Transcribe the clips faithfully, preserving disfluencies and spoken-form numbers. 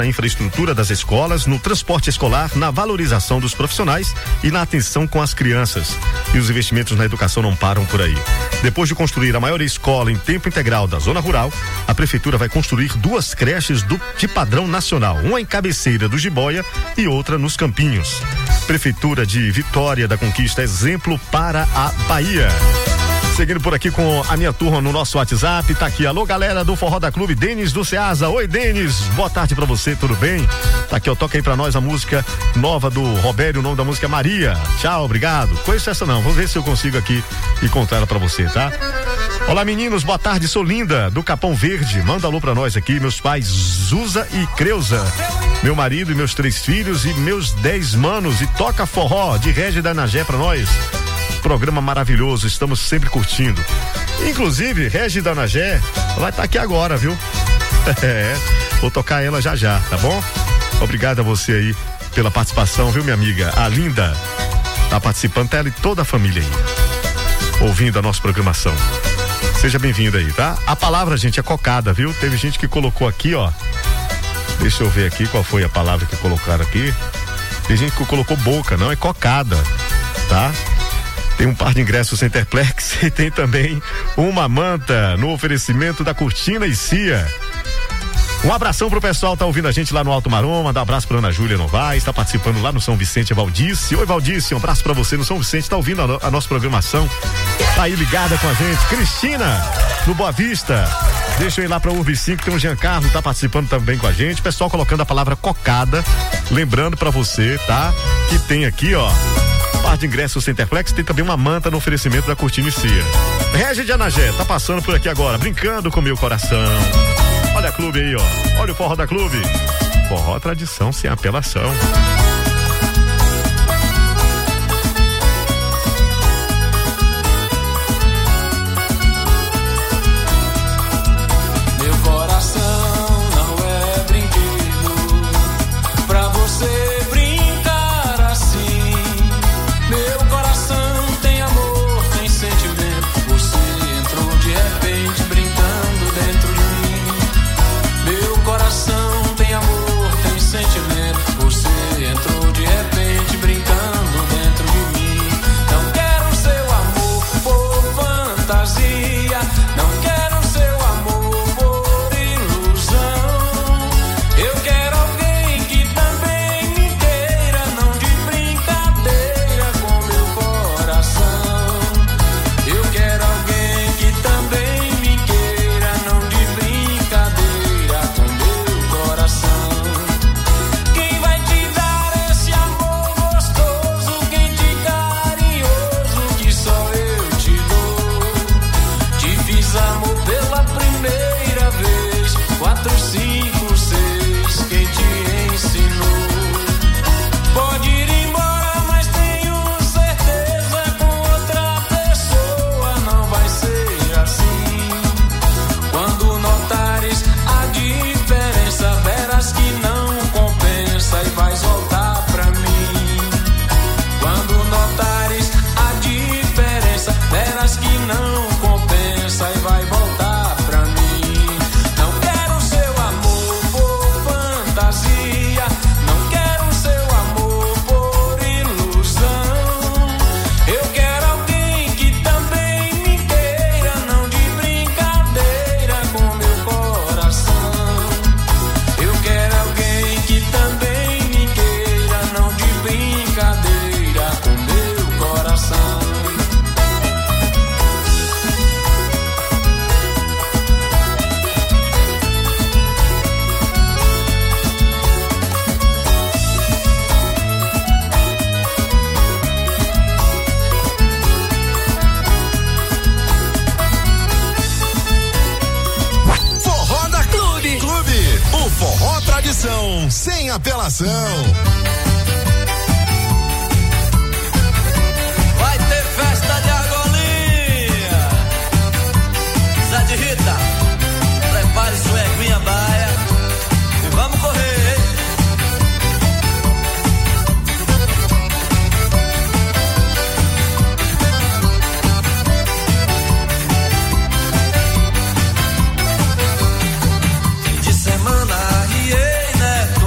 na infraestrutura das escolas, no transporte escolar, na valorização dos profissionais e na atenção com as crianças. E os investimentos na educação não param por aí. Depois de construir a maior escola em tempo integral da zona rural, a prefeitura vai construir duas creches do, de padrão nacional, uma em Cabeceira do Jiboia e outra nos Campinhos. Prefeitura de Vitória da Conquista, exemplo para a Bahia. Seguindo por aqui com a minha turma no nosso WhatsApp, tá aqui, alô galera do Forró da Clube, Denis do Ceasa. Oi Denis, boa tarde pra você, tudo bem? Tá aqui, ó, toca aí pra nós a música nova do Robério, o nome da música é Maria. Tchau, obrigado. Conheço essa não, vou ver se eu consigo aqui encontrar ela pra você, tá? Olá meninos, boa tarde, sou Linda do Capão Verde, manda alô pra nós aqui, meus pais Zuza e Creuza, meu marido e meus três filhos e meus dez manos, e toca forró de Regi da Anagé pra nós. Programa maravilhoso, estamos sempre curtindo. Inclusive, Regi da Anagé vai estar tá aqui agora, viu? É, vou tocar ela já já, tá bom? Obrigado a você aí pela participação, viu, minha amiga? A Linda tá participando, ela e toda a família aí, ouvindo a nossa programação. Seja bem-vindo aí, tá? A palavra, gente, é cocada, viu? Teve gente que colocou aqui, ó. Deixa eu ver aqui qual foi a palavra que colocaram aqui. Tem gente que colocou boca, não, é cocada, tá? Tem um par de ingressos Centerplex e tem também uma manta no oferecimento da Cortina e Cia. Um abração pro pessoal, tá ouvindo a gente lá no Alto Maroma, mandar um abraço pra Ana Júlia Novaes, tá participando lá no São Vicente, a Valdice. Oi Valdice, um abraço pra você no São Vicente, tá ouvindo a, a nossa programação, tá aí ligada com a gente. Cristina, no Boa Vista, deixa eu ir lá pra U V cinco, tem um Giancarlo, tá participando também com a gente, pessoal colocando a palavra cocada, lembrando pra você, tá, que tem aqui, ó, par de ingressos Centerplex, tem também uma manta no oferecimento da Cortina e Cia. Regi de Anagé, tá passando por aqui agora, brincando com meu coração. Olha a clube aí, ó. Olha o forró da clube. Forró tradição sem apelação. Meu coração não é brinquedo pra você brincar assim. Meu coração tem amor, tem sentimento. Você entrou de repente brincando dentro de mim. Meu coração tem amor, tem sentimento. Você entrou de repente brincando dentro de mim. Não quero seu amor por fantasia. Não quero seu amor por ilusão. Eu quero alguém que também me queira, não de brincadeira com meu coração. Eu quero alguém que também me queira, não de brincadeira com meu coração. Quem vai te dar esse amor gostoso, quente, carinhoso, que só eu te dou? Te fiz amor pela primeira vez, quatro, cinco, seis, quem te ensinou? Pode ir embora, mas tenho certeza, com outra pessoa não vai ser assim. Quando notares a diferença, verás que não compensa e vais voltar pra mim. Quando notares a diferença, verás que não compensa e vai voltar pra mim. Não quero seu amor por fantasia, não quero seu amor por ilusão. Eu quero alguém que também me queira, não de brincadeira com meu coração. Eu quero alguém que também me queira, não de brincadeira com meu coração. Forró da Clube. Clube, o forró tradição sem apelação. Vai ter festa de argolinha. Zé de Rita, prepare sua eguinha baia e vamos correr, hein? Fim de semana arriei, né?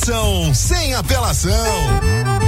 tradição, sem apelação.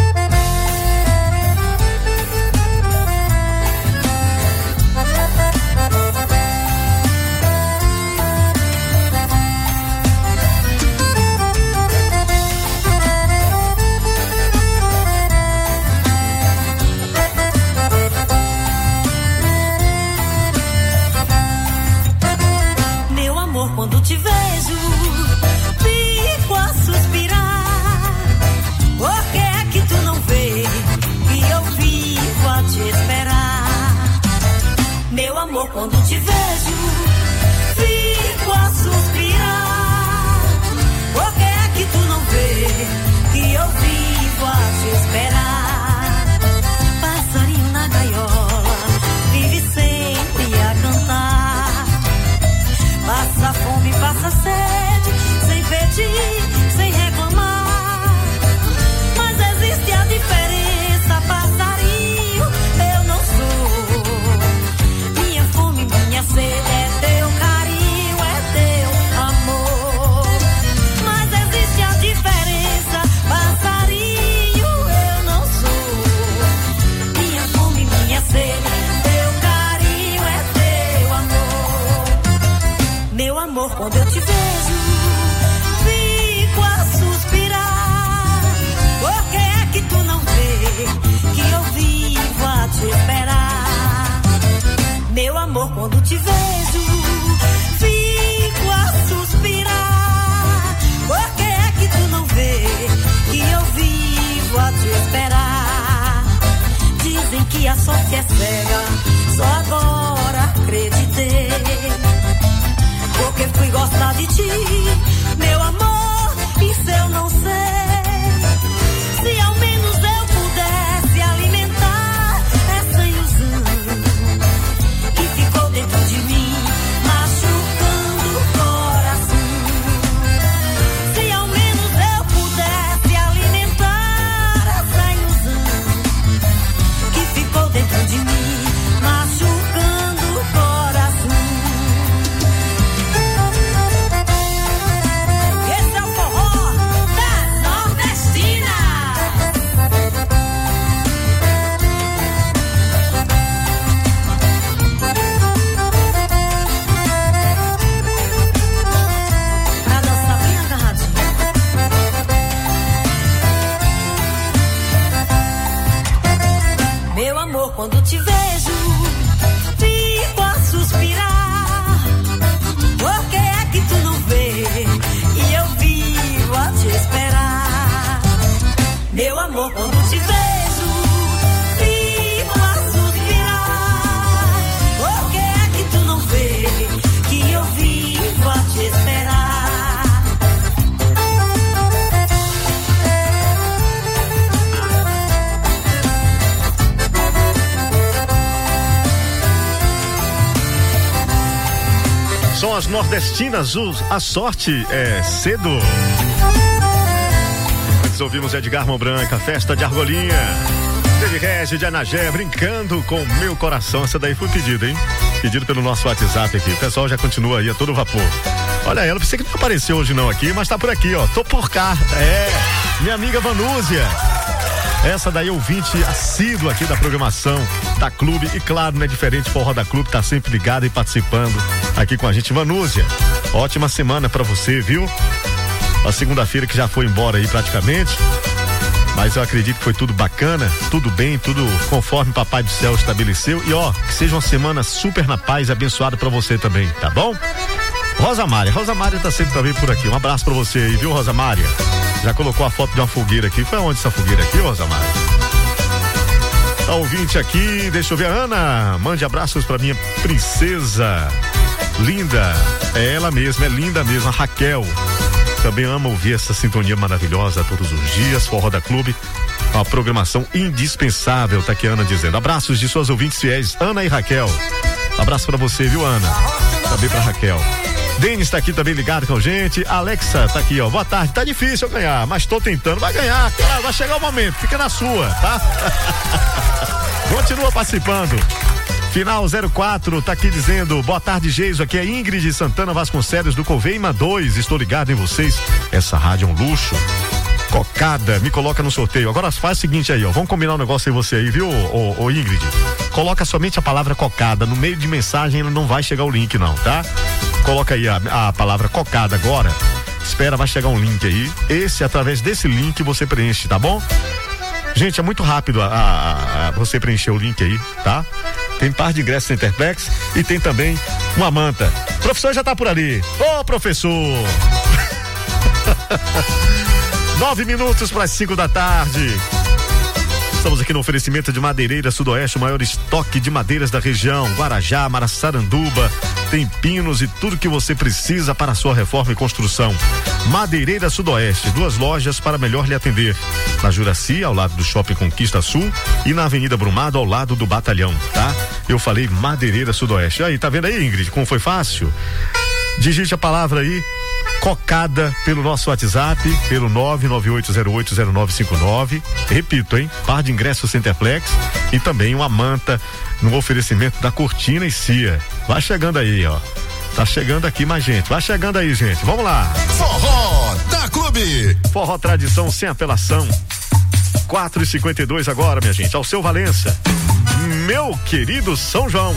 Quando te vejo, fico a suspirar. Por que é que tu não vê que eu vivo a te esperar? Meu amor, quando te vejo, fico a suspirar. Por que é que tu não vê que eu vivo a te esperar? Passarinho na gaiola, vive sempre a cantar. Passa fome, passa sede, sem pedir, sem reclamar. Mas existe a diferença, passarinho, eu não sou. Minha fome, minha sede é teu carinho, é teu amor. Mas existe a diferença, passarinho, eu não sou. Minha fome, minha sede. Meu amor, quando eu te vejo, fico a suspirar. Por que é que tu não vê que eu vivo a te esperar? Meu amor, quando te vejo, fico a suspirar. Por que é que tu não vê que eu vivo a te esperar? Dizem que a sorte é cega, só agora acreditei. Porque fui gostar de ti, meu amor, isso eu não sei. Se ao menos eu pudesse alimentar essa ilusão que ficou dentro de mim, machucando o coração. Se ao menos eu pudesse alimentar essa ilusão que ficou dentro de mim, machucando o coração. Quando te vejo, fico a suspirar. Por que é que tu não vê e eu vivo a te esperar? Meu amor, quando te vejo, fico a suspirar. Por que é que tu não vê que eu vivo a te esperar? São as nordestinas, a sorte é cedo. Antes ouvimos Edgar Mão Branca, Festa de Argolinha. Teve Regi de Anagé, Brincando com Meu Coração. Essa daí foi pedido, hein? Pedido pelo nosso WhatsApp aqui. O pessoal já continua aí a todo vapor. Olha ela, pensei que não apareceu hoje não aqui, mas tá por aqui, ó. Tô por cá. É, minha amiga Vanúzia. Essa daí é ouvinte assíduo aqui da programação da Clube. E claro, não é diferente, Forró da Clube tá sempre ligada e participando aqui com a gente. Vanúzia, ótima semana pra você, viu? A segunda-feira que já foi embora aí praticamente, mas eu acredito que foi tudo bacana, tudo bem, tudo conforme o Papai do Céu estabeleceu. E ó, que seja uma semana super na paz, abençoada pra você também, tá bom? Rosa Mária, Rosa Mária tá sempre também por aqui. Um abraço pra você aí, viu, Rosa Mária? Já colocou a foto de uma fogueira aqui. Foi onde essa fogueira aqui, Rosa Mária? Tá ouvinte aqui, deixa eu ver. Ana, mande abraços pra minha princesa linda. É ela mesma, é linda mesmo, a Raquel. Também ama ouvir essa sintonia maravilhosa todos os dias. Forró da Clube, uma programação indispensável, tá aqui a Ana dizendo. Abraços de suas ouvintes fiéis, Ana e Raquel. Abraço pra você, viu, Ana? Também pra Raquel. Denis tá aqui também ligado com a gente. Alexa tá aqui, ó. Boa tarde. Tá difícil eu ganhar, mas tô tentando. Vai ganhar, claro, vai chegar o momento. Fica na sua, tá? Continua participando. Final zero quatro, tá aqui dizendo, boa tarde, Geiso, aqui é Ingrid Santana Vasconcelos do Coveima dois, estou ligado em vocês, essa rádio é um luxo. Cocada, me coloca no sorteio. Agora faz o seguinte aí, ó. Vamos combinar um negócio aí você aí, viu, ô, ô, ô Ingrid? Coloca somente a palavra cocada. No meio de mensagem não vai chegar o link, não, tá? Coloca aí a, a palavra cocada agora. Espera, vai chegar um link aí. Esse, através desse link, você preenche, tá bom? Gente, é muito rápido a, a, a você preencher o link aí, tá? Tem par de ingressos Centerplex e tem também uma manta. O professor já tá por ali. Ô, professor! Nove minutos para as cinco da tarde. Estamos aqui no oferecimento de Madeireira Sudoeste, o maior estoque de madeiras da região. Guarajá, Maraçaranduba, tem pinos e tudo que você precisa para a sua reforma e construção. Madeireira Sudoeste, duas lojas para melhor lhe atender. Na Juraci, ao lado do Shopping Conquista Sul, e na Avenida Brumado, ao lado do Batalhão, tá? Eu falei Madeireira Sudoeste. Aí, tá vendo aí, Ingrid, como foi fácil? Digite a palavra aí, cocada, pelo nosso WhatsApp, pelo nove nove oito zero oito zero nove cinco nove. Repito, hein? Par de ingressos Centerplex e também uma manta no oferecimento da Cortina e Cia. Vai chegando aí, ó. Tá chegando aqui mais gente. Vai chegando aí, gente. Vamos lá. Forró da Clube. Forró tradição sem apelação. quatro e cinquenta e dois agora, minha gente. Ao seu Valença. Meu querido São João.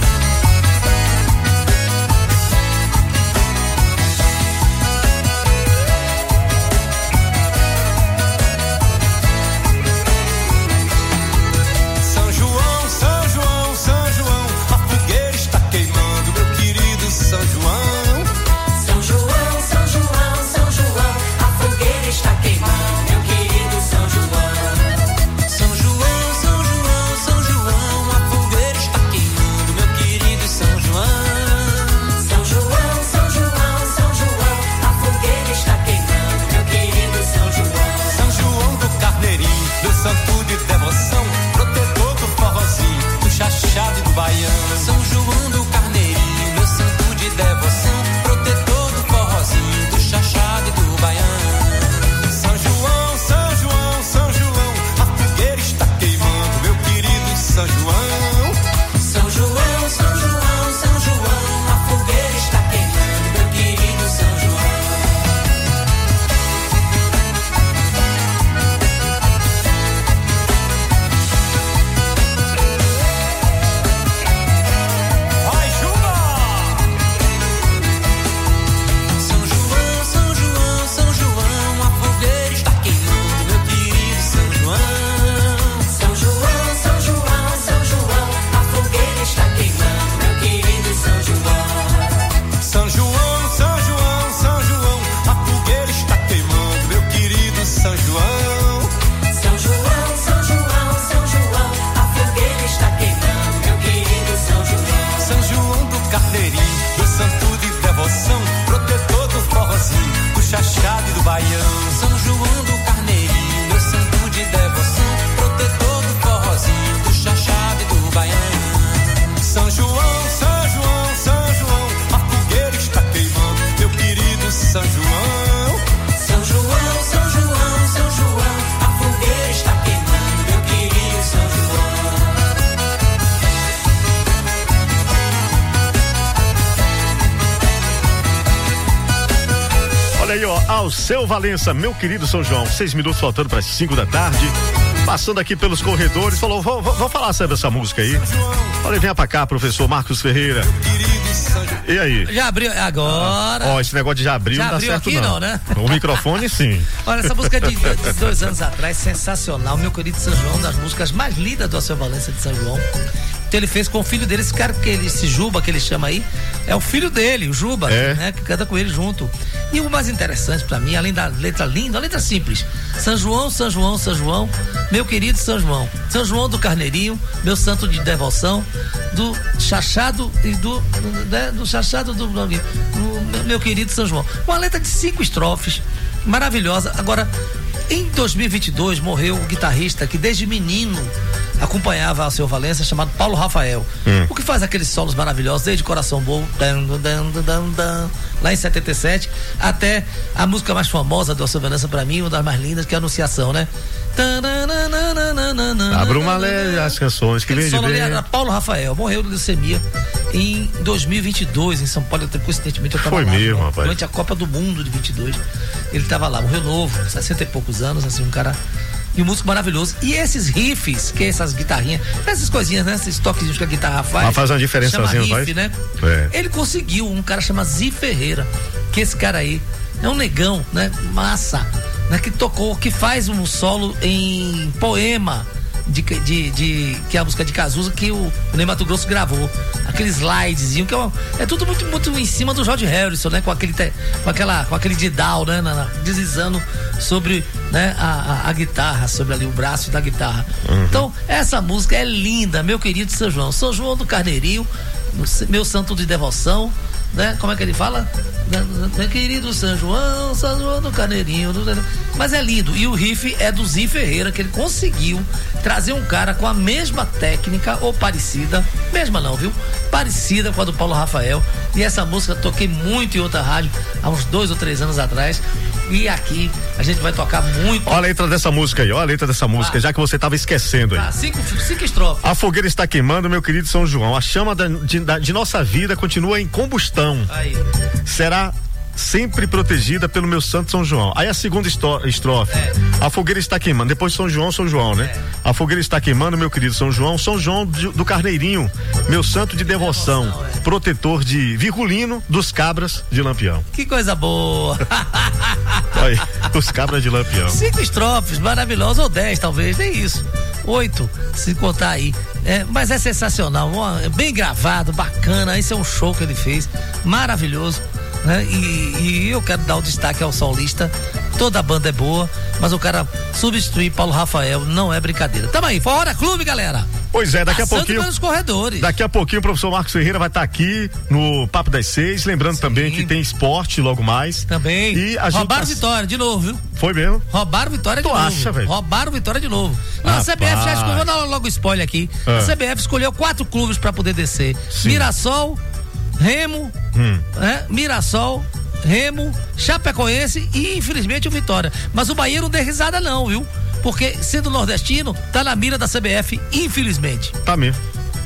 Ao seu Valença, meu querido São João, seis minutos faltando para as cinco da tarde, passando aqui pelos corredores, falou, vou, vou, vou falar sobre essa música aí. Falei, venha pra cá, professor Marcos Ferreira. E aí? Já abriu, agora. Ó, esse negócio de já abriu, já não dá abriu certo aqui, não. não, né? O microfone sim. Olha, essa música de, de dois anos atrás, sensacional, meu querido São João, das músicas mais lindas do Alceu Valença de São João. Então ele fez com o filho dele, esse cara que ele, esse Juba que ele chama aí, é o filho dele, o Juba, é. né, que canta com ele junto. E o mais interessante pra mim, além da letra linda, a letra simples, São João, São João, São João, meu querido São João, São João do Carneirinho, meu santo de devoção, do chachado e do, do, né, do chachado do, do, do meu querido São João. Uma letra de cinco estrofes, maravilhosa. Agora, em dois mil e vinte e dois morreu o guitarrista que desde menino acompanhava Alceu Valença, chamado Paulo Rafael, hum. o que faz aqueles solos maravilhosos desde Coração Bom, dan, dan, dan, dan, dan, lá em setenta e sete, até a música mais famosa do Alceu Valença pra mim, uma das mais lindas, que é a Anunciação, né? Abra uma leve as canções que vem de bem. Era Paulo Rafael, morreu de leucemia em dois mil e vinte e dois, em São Paulo, até coincidentemente eu tava Foi lá. mesmo, né? rapaz. Durante a Copa do Mundo de vinte e dois. Ele tava lá, morreu novo, sessenta e poucos anos, assim, um cara. E um músico maravilhoso. E esses riffs, que é essas guitarrinhas, essas coisinhas, né? Esses toquezinhos que a guitarra faz. Mas faz uma diferençazinha, chama riff, faz? né? É. Ele conseguiu, um cara chama Zi Ferreira, que esse cara aí é um negão, né? Massa, né? Que tocou, que faz um solo em Poema, de, de, de, que é a música de Cazuza que o Ney Mato Grosso gravou. Aquele slidezinho, que é, uma, é tudo muito, muito em cima do George Harrison, né? Com aquele, te, com aquela, com aquele didal, né? Na, na, deslizando sobre, né? A, a, a guitarra, sobre ali o braço da guitarra. Uhum. Então, essa música é linda, meu querido São João. São João do Carneirinho, meu santo de devoção, né? Como é que ele fala? Meu querido São João, São João do Carneirinho. Mas é lindo. E o riff é do Zi Ferreira, que ele conseguiu trazer um cara com a mesma técnica, ou parecida, mesma não, viu? Parecida com a do Paulo Rafael. E essa música eu toquei muito em outra rádio, há uns dois ou três anos atrás. E aqui a gente vai tocar muito. Olha a letra dessa música aí, olha a letra dessa música, ah. já que você estava esquecendo aí. Ah, cinco, cinco estrofes. A fogueira está queimando, meu querido São João. A chama da, de, da, de nossa vida continua em combustão. Aí. Será sempre protegida pelo meu santo São João. Aí a segunda estrofe. É. A fogueira está queimando. Depois São João, São João, né? É. A fogueira está queimando, meu querido São João. São João de, do Carneirinho, meu santo de devoção. devoção é. Protetor de Virgulino dos cabras de Lampião. Que coisa boa. Aí, os cabras de Lampião. Cinco estrofes maravilhosas, ou dez talvez, nem isso. Oito, se contar aí. É, mas é sensacional, é bem gravado, bacana. Esse é um show que ele fez, maravilhoso. Né? E, e eu quero dar o destaque ao solista. Toda a banda é boa, mas o cara substituir Paulo Rafael não é brincadeira. Tamo aí, Fora Clube, galera. Pois é, daqui Passando a pouquinho. pelos corredores. Daqui a pouquinho o professor Marcos Ferreira vai estar tá aqui no Papo das Seis. Lembrando Sim. também que tem esporte logo mais. Também. E a Roubaram gente... Vitória de novo, viu? Foi mesmo? Roubaram Vitória de tu novo. acha, velho? Roubaram Vitória de novo. Não, ah, a C B F pá. já escolheu, vou dar logo spoiler aqui. Ah. A C B F escolheu quatro clubes pra poder descer: Sim. Mirassol, Remo, hum. né? Mirassol, Remo, Chapecoense e infelizmente o Vitória. Mas o Bahia não deu risada não, viu? Porque sendo nordestino, tá na mira da C B F, infelizmente. Tá mesmo.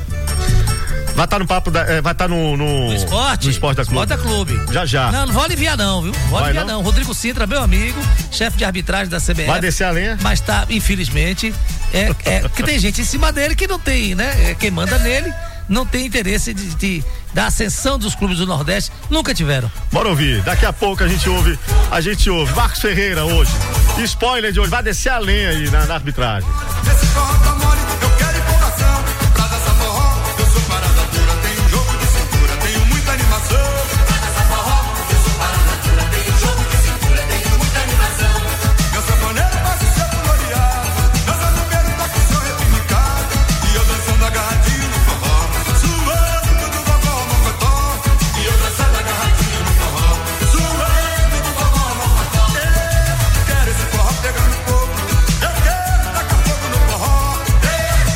Vai estar tá no papo da, é, vai estar tá no, no, no esporte, no esporte da clube. Esporte da clube. Já já. Não, não vou aliviar não, viu? Vou aliviar não? não. Rodrigo Sintra, meu amigo, chefe de arbitragem da C B F. Vai descer a lenha? Mas tá, infelizmente, é, é que tem gente em cima dele que não tem, né? É, quem manda nele não tem interesse de, de, da ascensão dos clubes do Nordeste, nunca tiveram. Bora ouvir, daqui a pouco a gente ouve, a gente ouve Marcos Ferreira hoje, spoiler de hoje, vai descer a lenha aí na, na arbitragem. Esse forró tá mole, eu quero empolgação, pra dançar forró, eu sou parada dura, tenho jogo de cintura, tenho muita animação. Pra dançar forró, eu sou parada dura, tenho jogo de cintura, tenho muita animação. Meu sanfoneiro passa o seu gloriado, meu zanumbeiro tá com o seu repicado, e eu dançando agarradinho no forró. Quero esse forró pegando fogo, eu quero tacar fogo no forró.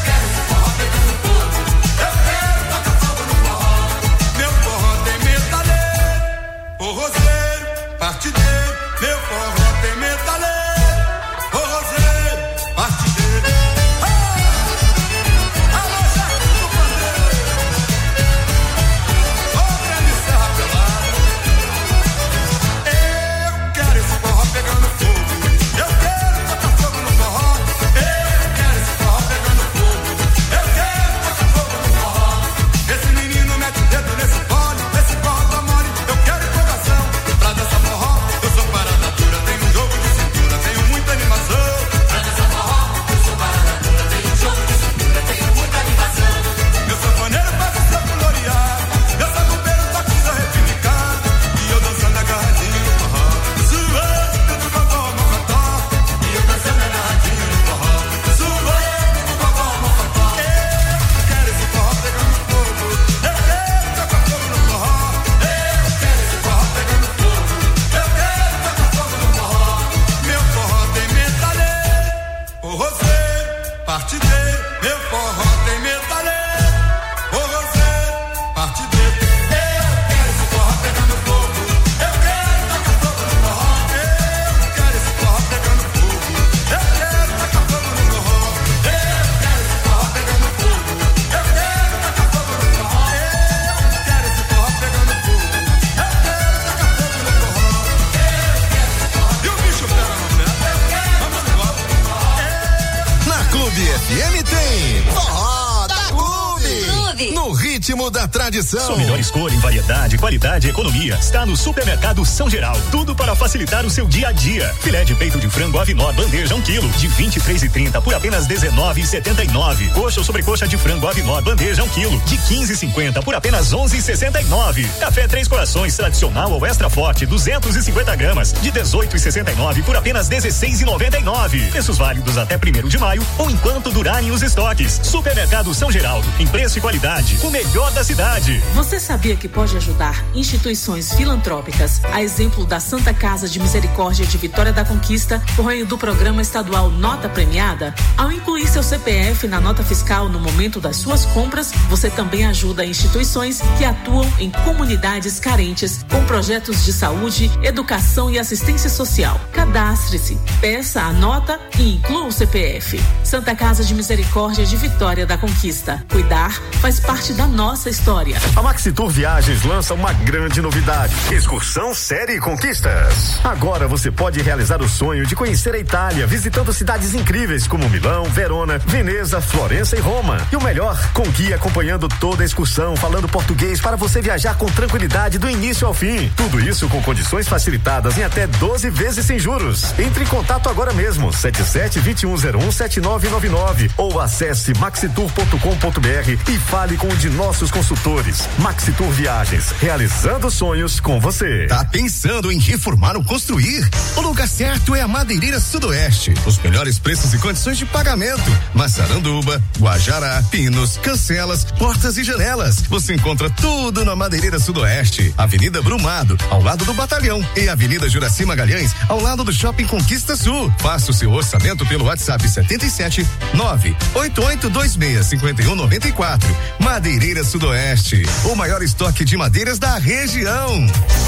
no ritmo da tradição. Sua melhor escolha em variedade, qualidade e economia está no Supermercado São Geral. Tudo para facilitar o seu dia a dia. Filé de peito de frango Avinor bandeja um quilo de vinte e três e trinta por apenas dezenove e setenta e nove. Coxa ou sobrecoxa de frango Avinor bandeja um quilo de quinze e cinquenta por apenas onze e sessenta e nove. Café Três Corações tradicional ou extra forte duzentos e cinquenta gramas de dezoito e sessenta e nove por apenas dezesseis e noventa e nove. Preços válidos até primeiro de maio ou enquanto durarem os estoques. Supermercado São Geraldo, em preço e qualidade, o melhor da cidade. Você sabia que pode ajudar instituições filantrópicas, a exemplo da Santa Casa de Misericórdia de Vitória da Conquista, por meio do programa estadual Nota Premiada? Ao incluir seu C P F na nota fiscal no momento das suas compras, você também ajuda instituições que atuam em comunidades carentes com projetos de saúde, educação e assistência social. Cadastre-se, peça a nota e inclua o C P F. Santa Casa de Misericórdia de Vitória da Conquista. Cuidar faz parte da nossa história. A Maxitur Viagens lança uma grande novidade: excursão série Conquistas. Agora você pode realizar o sonho de conhecer a Itália, visitando cidades incríveis como Milão, Verona, Veneza, Florença e Roma. E o melhor, com guia acompanhando toda a excursão, falando português para você viajar com tranquilidade do início ao fim. Tudo isso com condições facilitadas em até doze vezes sem juros. Entre em contato agora mesmo, sete sete, dois um zero um, sete nove nove nove ou acesse maxitur ponto com ponto br e fale com um de nossos consultores. Maxitur Viagens, realizando sonhos com você. Tá pensando em reformar ou construir? O lugar certo é a Madeireira Sudoeste. Os melhores preços e condições de pagamento. Massaranduba, Guajará, pinos, cancelas, portas e janelas. Você encontra tudo na Madeireira Sudoeste. Avenida Brumado, ao lado do Batalhão, e Avenida Juraci Magalhães, ao lado do Shopping Conquista Sul. Faça o seu orçamento pelo WhatsApp setenta e sete, nove oito oito dois seis, cinco um nove quatro. Madeireira Sudoeste, o maior estoque de madeiras da região.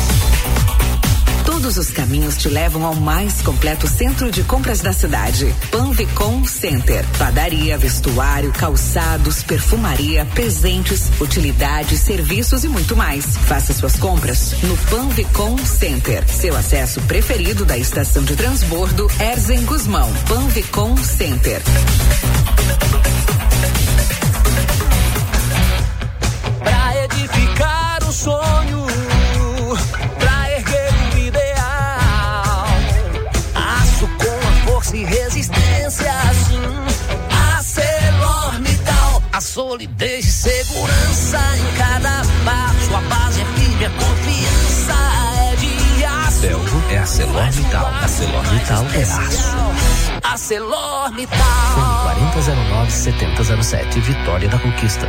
Todos os caminhos te levam ao mais completo centro de compras da cidade. Panvicom Center. Padaria, vestuário, calçados, perfumaria, presentes, utilidades, serviços e muito mais. Faça suas compras no Panvicom Center. Seu acesso preferido da estação de transbordo Erzen Guzmão. Panvicom Center. Pra edificar o sonho, pra erguer o ideal, aço com a força e resistência, assim, ArcelorMittal, a solidez e segurança em cada passo, a base é firme, a confiança é de aço. Belgo é ArcelorMittal, ArcelorMittal é aço. ArcelorMittal. Fone quarenta zero nove, setenta zero sete, Vitória da Conquista.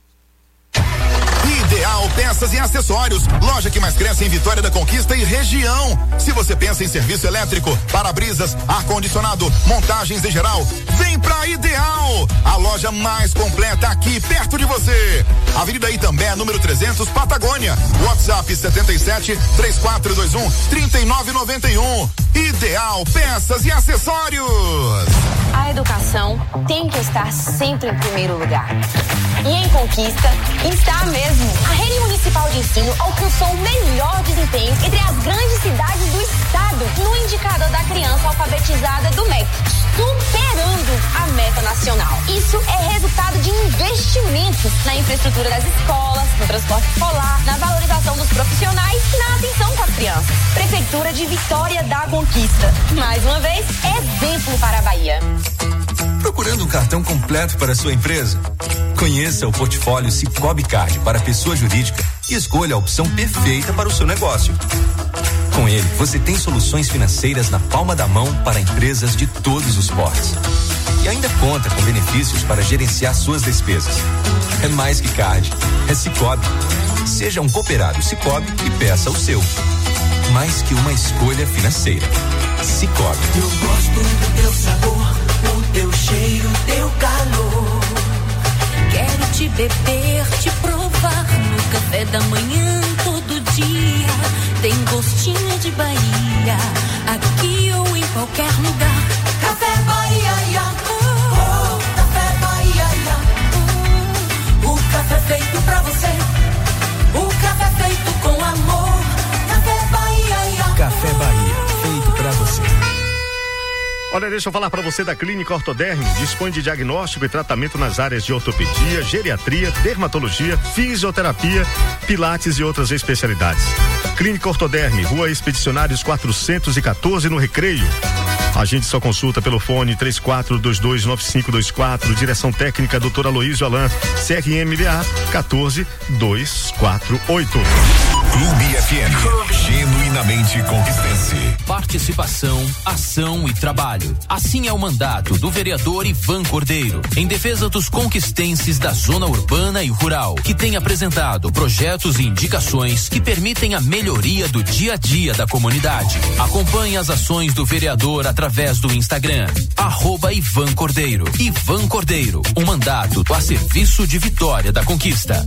Ideal Peças e Acessórios, loja que mais cresce em Vitória da Conquista e região. Se você pensa em serviço elétrico, para-brisas, ar-condicionado, montagens em geral, vem pra Ideal, a loja mais completa aqui perto de você. Avenida Itambé, número trezentos, Patagônia. WhatsApp setenta e sete, três quatro dois um, três nove nove um. Ideal Peças e Acessórios. A educação tem que estar sempre em primeiro lugar. E em Conquista está mesmo. A Rede Municipal de Ensino alcançou o melhor desempenho entre as grandes cidades do estado no indicador da criança alfabetizada do M E C, superando a meta nacional. Isso é resultado de investimentos na infraestrutura das escolas, no transporte escolar, na valorização dos profissionais e na atenção com as crianças. Prefeitura de Vitória da Conquista. Mais uma vez, exemplo para a Bahia. Procurando um cartão completo para a sua empresa? Conheça o portfólio Sicoob Card para pessoa jurídica e escolha a opção perfeita para o seu negócio. Com ele, você tem soluções financeiras na palma da mão para empresas de todos os portes. E ainda conta com benefícios para gerenciar suas despesas. É mais que card, é Sicoob. Seja um cooperado Sicoob e peça o seu. Mais que uma escolha financeira. Sicoob. Eu gosto do teu sabor, o teu cheiro, teu calor. Quero te beber, te provar no café da manhã todo dia. Tem gostinho de Bahia, aqui ou em qualquer lugar. Café Bahia, ya. Oh, Café Bahia, ya. Oh, o café feito pra você. O café feito com amor. Café Bahia, ya. Café Bahia, feito pra você. Olha, deixa eu falar para você da Clínica Ortoderm. Dispõe de diagnóstico e tratamento nas áreas de ortopedia, geriatria, dermatologia, fisioterapia, pilates e outras especialidades. Clínica Ortoderm, Rua Expedicionários quatrocentos e quatorze, no Recreio. A gente só consulta pelo fone três quatro dois dois nove cinco dois quatro, direção técnica doutor Aloysio Alain, C R M B A quatorze dois quatro oito. Clube F M, genuinamente conquistense. Participação, ação e trabalho. Assim é o mandato do vereador Ivan Cordeiro, em defesa dos conquistenses da zona urbana e rural, que tem apresentado projetos e indicações que permitem a melhoria do dia a dia da comunidade. Acompanhe as ações do vereador através do Instagram, arroba Ivan Cordeiro. Ivan Cordeiro, um mandato a serviço de Vitória da Conquista.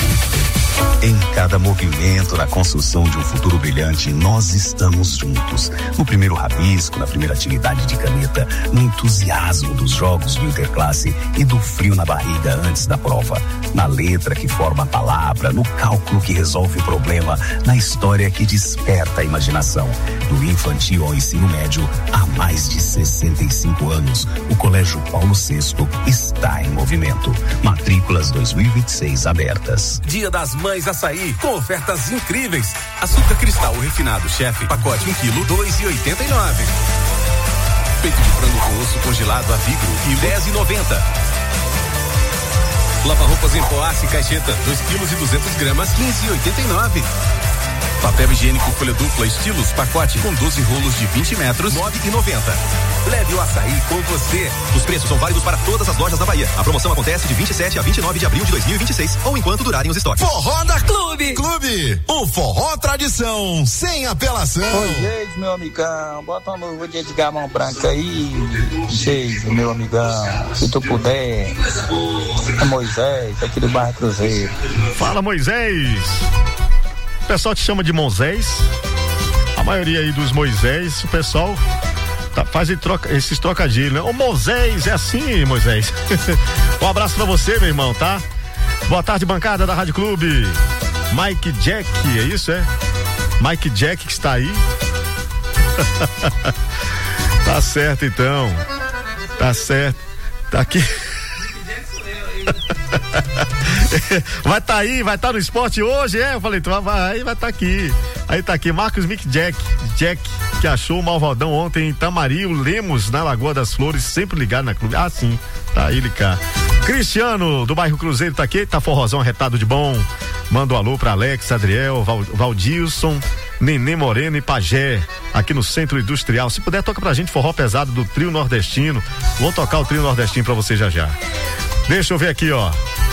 Em cada movimento na construção de um futuro brilhante, nós estamos juntos. No primeiro rabisco, na primeira atividade de caneta, no entusiasmo dos jogos do Interclasse e do frio na barriga antes da prova. Na letra que forma a palavra, no cálculo que resolve o problema, na história que desperta a imaginação. Do infantil ao ensino médio, há mais de sessenta e cinco anos, o Colégio Paulo sexto está em movimento. Matrículas dois mil e vinte e seis abertas. Dia das Mães Açaí, com ofertas incríveis. Açúcar cristal refinado chefe, pacote um quilo, dois e oitenta e nove. Peito de frango com osso congelado a vigro, quilo, dez e noventa. Lava-roupas em Poace Caixeta, dois quilos e duzentas gramas, quinze e oitenta e nove. Papel higiênico folha dupla estilos, pacote com doze rolos de vinte metros, nove e noventa. Leve o açaí com você. Os preços são válidos para todas as lojas da Bahia. A promoção acontece de vinte e sete a vinte e nove de abril de dois mil e vinte e seis ou enquanto durarem os estoques. Forró da Clube. Clube, o forró tradição, sem apelação. Oi, gente, meu amigão, bota uma luva de Edgar Mão Branca aí, gente, meu amigão, se tu puder. É Moisés, aqui do bairro Cruzeiro. Fala, Moisés. O pessoal te chama de Moisés. A maioria aí dos Moisés, o pessoal tá, faz troca, esses trocadilhos, né? Ô Moisés, é assim, Moisés. Um abraço pra você, meu irmão, tá? Boa tarde, bancada da Rádio Clube. Mike Jack, é isso, é? Mike Jack que está aí. Tá certo, então. Tá certo. Tá aqui. Vai estar tá aí, vai estar tá no esporte hoje, é? Eu falei, tu vai, aí vai estar tá aqui. Aí tá aqui, Marcos Mick Jack, Jack, que achou o Malvadão ontem em Tamari, o Lemos, na Lagoa das Flores, sempre ligado na Clube. Ah, sim, tá ele cá. Cristiano, do bairro Cruzeiro, tá aqui, tá forrozão arretado de bom. Manda um alô pra Alex, Adriel, Val, Valdilson, Nenê Moreno e Pajé, aqui no Centro Industrial. Se puder, toca pra gente forró pesado do Trio Nordestino. Vou tocar o Trio Nordestino pra você já já. Deixa eu ver aqui, ó.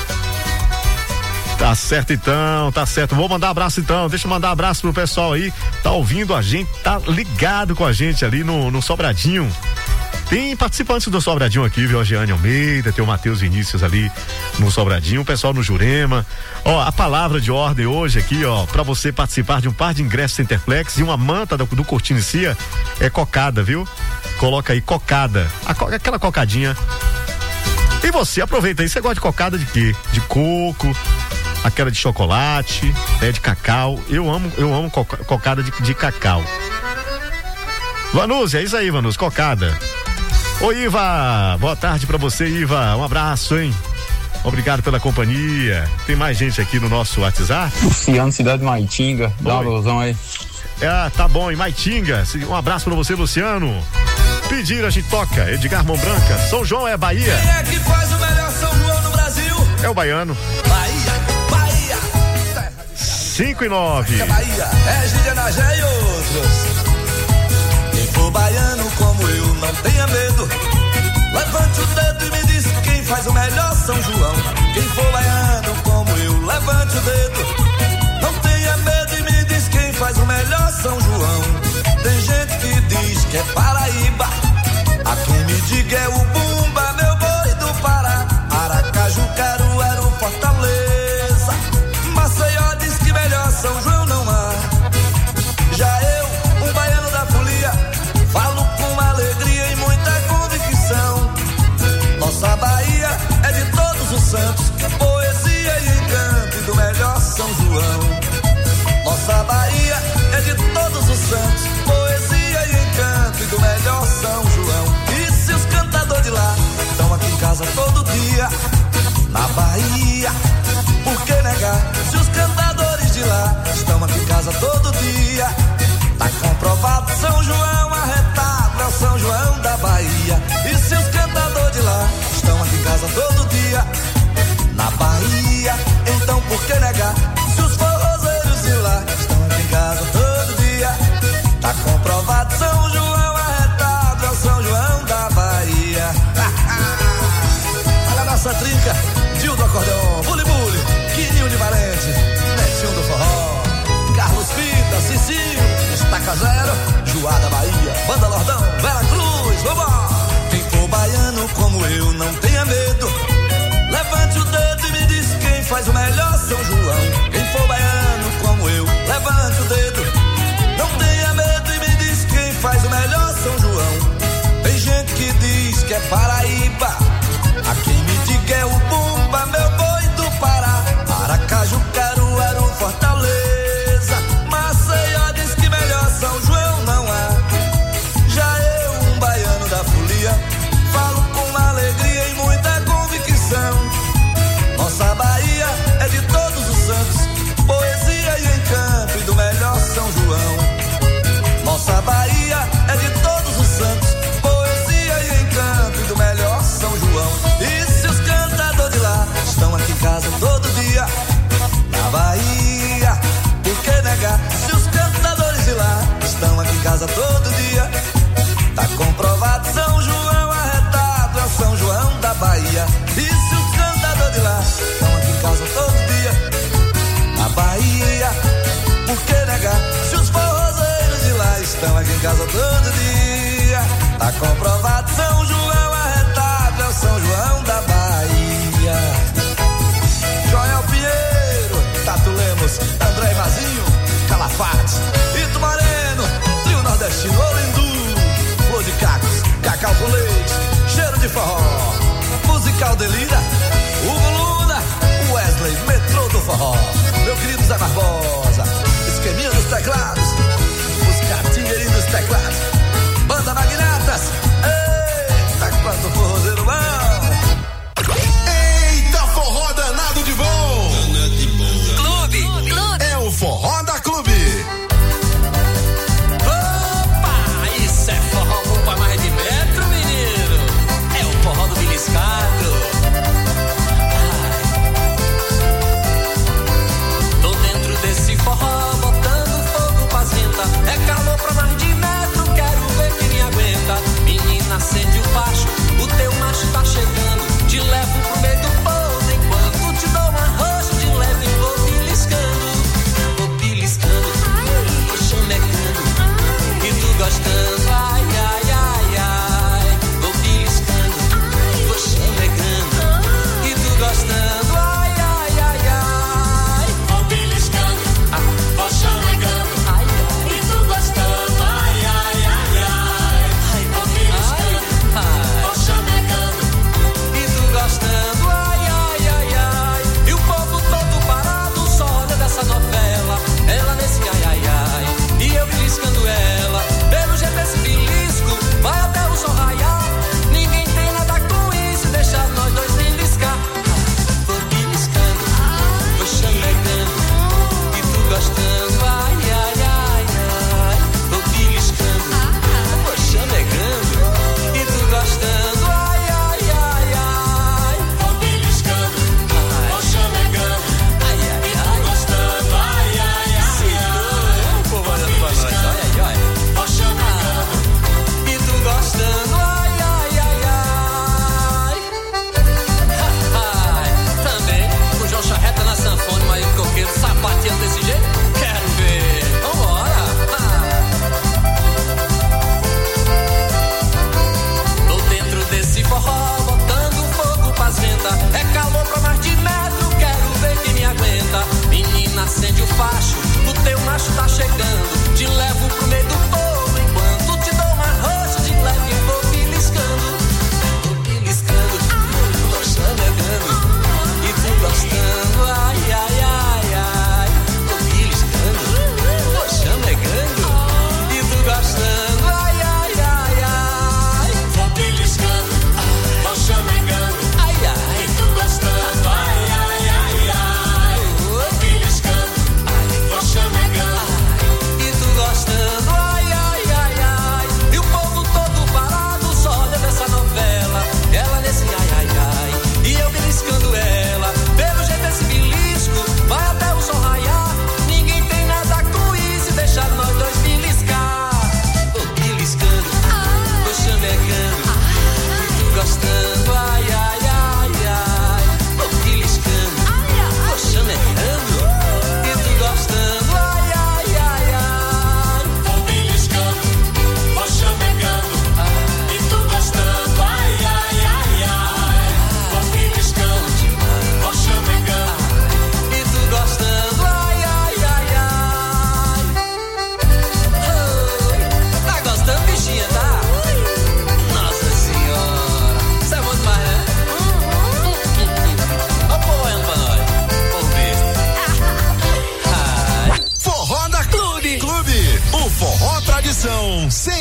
Tá certo então, tá certo. Vou mandar abraço então. Deixa eu mandar abraço pro pessoal aí. Tá ouvindo a gente, tá ligado com a gente ali no, no Sobradinho. Tem participantes do Sobradinho aqui, viu? A Jeane Almeida, tem o Matheus Vinícius ali no Sobradinho, o pessoal no Jurema. Ó, a palavra de ordem hoje aqui, ó, pra você participar de um par de ingressos Centerplex e uma manta do, do Cortinicia é cocada, viu? Coloca aí, cocada. A, aquela cocadinha. E você, aproveita aí, você gosta de cocada de quê? De coco, aquela de chocolate, é de cacau. Eu amo, eu amo coca, cocada de, de cacau. Vanúzia, é isso aí, Vanúzia, cocada. Ô Iva, boa tarde pra você, Iva, um abraço, hein? Obrigado pela companhia. Tem mais gente aqui no nosso WhatsApp? Luciano, cidade de Maitinga, dá uma alusão aí. Ah, tá bom, em Maitinga, um abraço pra você, Luciano. Pedir, a gente toca, Edgar Mão Branca, São João é Bahia. Quem é que faz o melhor São João no Brasil? É o baiano. Bahia, Bahia. cinco e nove. É Bahia, é Gíria Nagé e outros. Quem for baiano como eu, não tenha medo. Levante o dedo e me diz quem faz o melhor São João. Quem for baiano como eu, levante o dedo. Não tenha medo e me diz quem faz o melhor São João. Tem gente que diz que é Paraíba. A quem me diga é o Bumba, meu boi do Pará. Aracaju, Caruaru, Fortaleza. Maceió diz que melhor São João não há. Já eu, um baiano da folia, falo com alegria e muita convicção. Nossa Bahia é de todos os santos, poesia e negar? Se os forrozeiros de lá estão aqui em casa todo dia, tá comprovado, São João arretado é o São João da Bahia. Olha a nossa trinca, Gil do acordeon, Buli Buli, Quininho de Valente, Netinho do forró, Carlos Pita, Cicinho, Estaca Zero, Juá da Bahia, Banda Lordão, Vera Cruz, vambora! Quem for baiano como eu, não tenha medo, levante o dedo e me diz quem faz o melhor São João. Quem for baiano como eu, levante o dedo, não tenha medo e me diz quem faz o melhor São João. Tem gente que diz que é Paraíba, a quem me diga é o Bumba, meu boi do Pará, Aracaju, Caruaru, Fortaleza, Maceió diz que melhor São João não há. Já eu, um baiano da folia, falo com alegria e muita convicção. Nossa Bahia é de todos os santos, poesia e encanto e do melhor São João. Nossa Bahia é de todos os santos, poesia e encanto e do melhor São João. E se os cantadores de lá estão aqui em casa todo dia, na Bahia, por que negar? Se os cantadores de lá estão aqui em casa todo dia, tá comprovado, São João arretado é o São João da Bahia. E se os cantadores de lá estão aqui em casa todo dia, na Bahia, por que negar? Se os forrozeiros de lá estão aqui em casa todo dia, tá comprovado, São João arretado é o São João da Bahia. Joel Pinheiro, Tato Lemos, André Mazinho, Calafate, Ito Moreno, Trio Nordestino, Olindu, Flor de Cacos, Cacau com Leite, Cheiro de Forró, Musical Delira, Hugo Luna, Wesley, Metrô do Forró, meu querido Zé Barbosa, Esqueminha dos Teclados, os Catingueirinhos dos Teclados, Banda Magnatas, eita, quanto forrozeiro bom! Eita, forró danado de bom! Clube, Clube, é o Forró da Clube. Opa, isso é forró bom pra mais de metro, menino. É o forró do beliscado. Tô dentro desse forró, botando fogo pras ventas. É calor pra mais de metro, quero ver quem me aguenta. Menina, acende o facho, o teu macho tá chegando. Te levo pro meio do povo, enquanto te dou uma roxa de leve, vou beliscando. Vou beliscando, vou chamecando, e tu gostando, ai, ai, ai, ai. Vou beliscando, vou chamecando, e tu gostando, ai, ai, ai, ai. Vou beliscando, vou chamecando, ai, ai. E tu gostando, ai, ai, ai, ai. Vou beliscando, vou chamecando, e tu gostando, ai, ai, ai, ai. E o povo todo parado só olha dessa novela, ela nesse ai, ai, ai, e eu beliscando ela. Pelo jeito esse belisco vai até o sol raiar. Ninguém tem nada com isso, deixa nós dois beliscar. Vou beliscando, vou chamegando, e tu gostando, ai, ai, ai, ai. Vou beliscando, vou chamegando, e tu gostando, ai, ai, ai, ai. Vou beliscando, vou chamegando, ai, ai, ai. E tu gostando, ai, ai, ai, ai. Pô, olhando pra nós, ai, ai, ai. Vou chamegando, e tu gostando, ai, ai, ai, ai. Ai, também, o João Charreta na sanfona, mas o coqueiro sapateando desse jeito, quero ver. Vambora. Tô dentro desse forró, botando fogo pras ventas. É calor pra mais de metro, quero ver quem me aguenta. Menina, acende o facho, o teu macho tá chegando. Te levo pro meio do povo, enquanto te dou uma roxa de leve, vou beliscando. Vou beliscando, vou chamegando, e tu gostando, ai, ai, ai, ai. Vou beliscando, vou chamegando, e tu gostando, ai, ai, ai, ai. Vou beliscando, vou chamegando, ai, ai. E tu gostando, ai, ai, ai, ai. Vou beliscando, vou chamegando, e tu gostando, ai.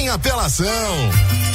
sem apelação.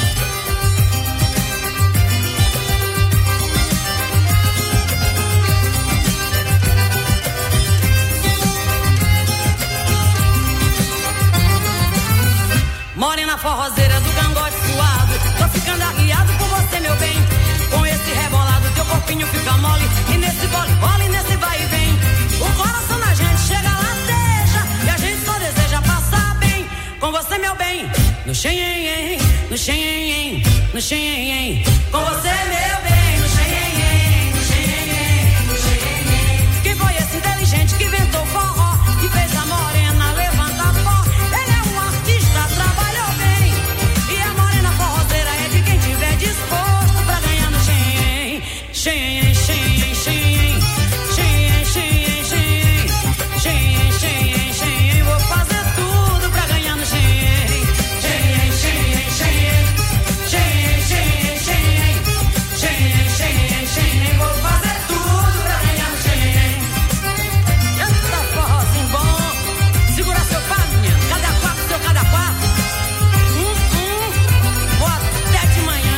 Morena forrozeira do cangote suado, tô ficando arriado por você, meu bem. Com esse rebolado, teu corpinho fica mole. E nesse vole-vole, nesse vai e vem. O coração da gente chega lá, deixa. E a gente só deseja passar bem. Com você, meu bem. No xenhen, no xenhen, no xenhen. Com você, meu bem. No xenhen, no xenhen, no xenhen. Quem foi esse inteligente que inventou forró? Que fez a morena levantar pó? Ele é um artista, trabalhou bem. E a morena forrozeira é de quem tiver disposto pra ganhar no xenhen. Xenhen, xenhen, xenhen. Xenhen, xenhen, xenhen. Xenhen, xenhen, xenhen. Vou fazer tudo pra ganhar no xenhen. Xenhen, xenhen, xenhen. Xenhen, xenhen, xenhen. Xenhen, xenhen, xenhen. Vou fazer tudo pra ganhar no xenhen. Eita forrozinho bom. Segura seu pá, menino. Cada quatro, seu cada quatro. Hum, hum. Vou até de manhã.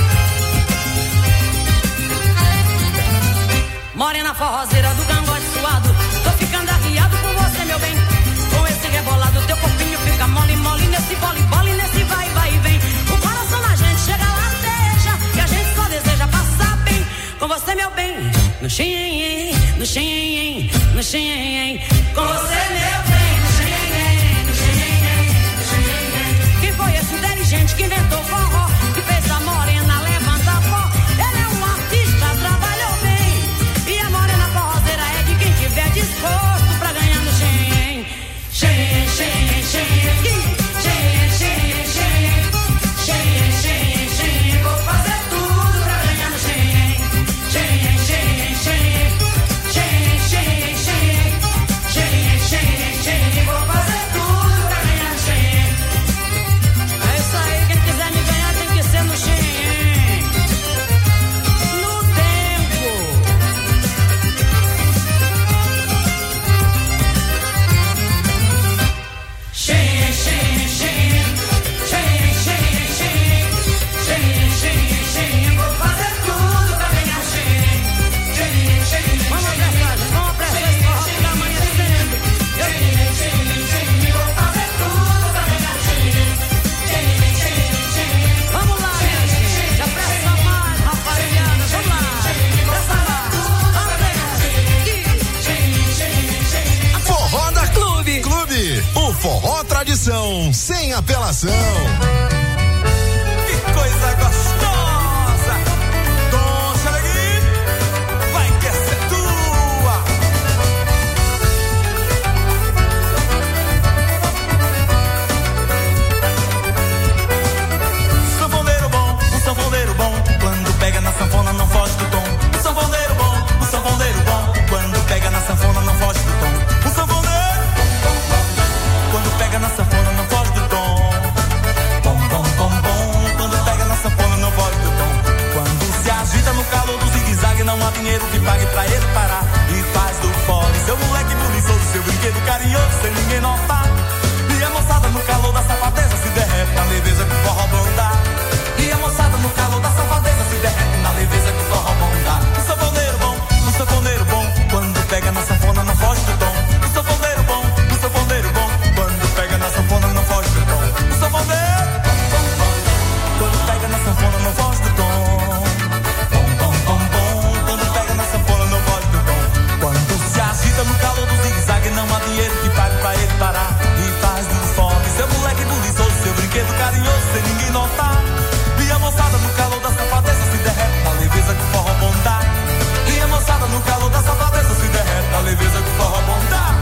Morena forrozeira do cangote suado, tô ficando arriado por você, meu bem. Com esse rebolado, teu corpinho fica mole, mole. Nesse vole-vole, nesse vai, vai e vem. O coração da gente chega lá, deixa. E a gente só deseja passar bem. Com você, meu bem. No xenhen, no xenhen, no xenhen. Com você, meu bem. No xenhen, no xenhen, no xenhen. Quem foi esse inteligente que inventou forró? Que fez a morena levantar pó? Ele é um artista, trabalhou bem. E a morena forrozeira é de quem tiver disposto pra ganhar no xenhen. Xenhen, xenhen, xenhen. Xenhen, xenhen, xenhen. Xenhen, xenhen, xenhen. Vou fazer tudo pra ganhar no xenhen. Xenhen, xenhen, xenhen. Xenhen, xenhen, xenhen. Xenhen, xenhen, xenhen. Vou fazer tudo pra ganhar no xenhen. É isso aí, quem quiser me ganhar tem que ser no xenhen. No tempo. Xenhen, xenhen, xenhen. Xenhen, xenhen, xenhen. Xenhen, xenhen, xenhen. Vou fazer tudo pra ganhar o xenhen. Xenhen, xenhen, xenhen. Vamos apressar, vamos apressar esse forró que tá amanhecendo. Xenhen, xenhen, xenhen. Vou fazer tudo pra ganhar o xenhen. Xenhen, xenhen, xenhen. Vamos lá, minha gente. Apressa mais, rapaziada. Vamos lá. Apressa mais. Vamos pegar. Xenhen, xenhen, xenhen. Forró da Clube. Clube. O forró tradição sem apelação. Que coisa gostosa! Tom Xeregui, vai que essa é tua! Sanfoneiro bom, um sanfoneiro bom, quando pega na sanfona não foge do tom. Um sanfoneiro bom, um sanfoneiro bom, quando pega na sanfona não foge do tom. Um sanfoneiro, quando pega na sanfona não foge do tom. Bom, bom, bom, bom, quando pega na sanfona não foge do tom. Quando se agita no calor do zigue-zague, não há dinheiro que pague pra ele parar. E faz do fole seu moleque buliçoso, seu brinquedo carinhoso, sem ninguém notar. E a moçada no calor da safadeza se derrete na leveza que o forró bom dá. E a moçada no calor da safadeza se derrete na leveza que o forró bom dá. Um sanfoneiro bom, um sanfoneiro bom, quando pega na sanfona não foge do tom. Um sanfoneiro bom, um sanfoneiro bom, quando pega na sanfona não foge do tom. Um sanfoneiro, quando pega na sanfona não foge do tom. Bom, bom, bom, bom, quando pega na sanfona não foge do tom. Quando se agita no calor do zigue-zague, não há dinheiro que pague pra ele parar. E faz do fome seu moleque buliçoso, seu brinquedo carinhoso, sem ninguém notar. E a moçada no calor da safadeza se derrete na leveza que o forró bom dá. E a moçada no calor da safadeza se derrete na leveza que o forró bom dá.